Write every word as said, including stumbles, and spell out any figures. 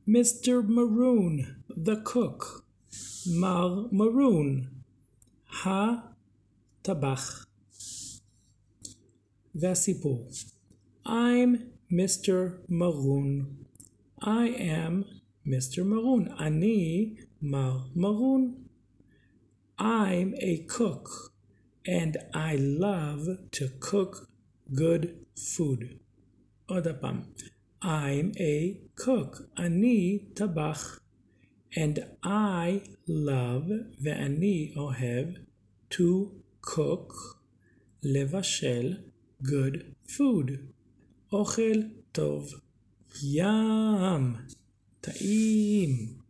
Mister Maroon, the cook. Mar Maroon, הטבח. והסיפור. I'm Mister Maroon. I am Mister Maroon. אני מר Maroon. I'm a cook and I love to cook good food. עוד הפעם. I'm a cook. אני טבח. And I love ואני אוהב to cook, לבשל good food. אוכל טוב. ים. טעים.